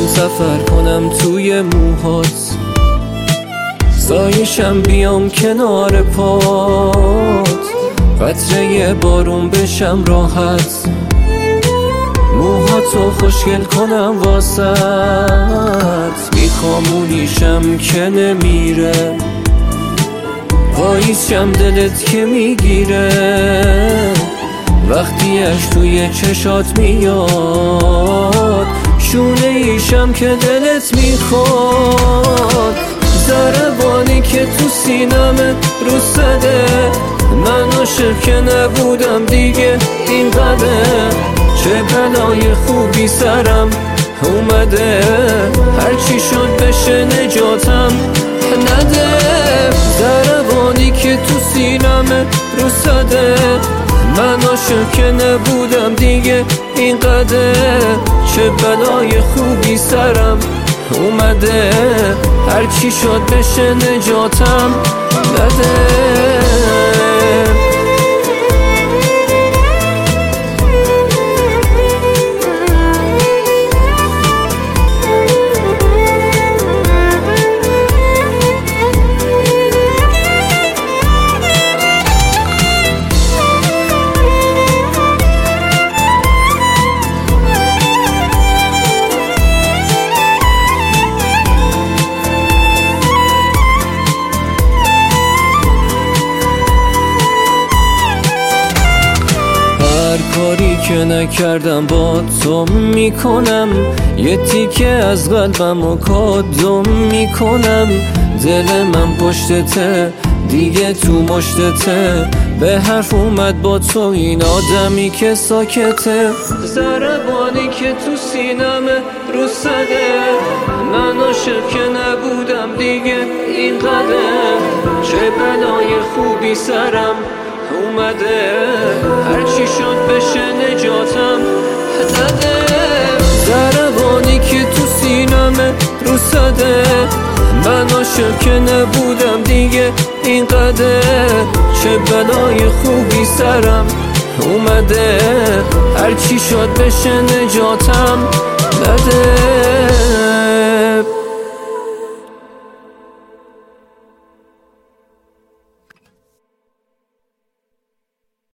میخوام سفر کنم توی موهات، سایشم بیام کنار پات، قطره بارون بشم راحت، موهاتو خوشگل کنم واسط، میخوامونیشم که نمیره، پاییزشم دلت که میگیره، وقتیش توی چشات میاد، شونه ایشم که دلت میخواد، ضربانی که تو سینمه رو زده، من عاشق که نبودم دیگه اینقدر، چه بلای خوبی سرم اومده، هرچی شد بشه نجاتم نده، ضربانی که تو سینمه رو زده، من عاشق که نبودم دیگه اینقدر، چه بلای خوبی سرم اومده، هرچی شد بشه نجاتم نده. هر کاری که نکردم با تو میکنم، یه تیکه از قلبمو کادم میکنم، دل من پشتته دیگه تو مشتته، به حرف اومد با تو این آدمی که ساکته، ضربانی که تو سینمه رو زده، من عاشق که نبودم دیگه اینقدر، چه بلای خوبی سرم اومده، هرچی شد بشه نجاتم نده، ضربانی که تو سینمه رو زده، من عاشق که نبودم دیگه اینقدر، چه بلای خوبی سرم اومده، هرچی شد بشه نجاتم نده.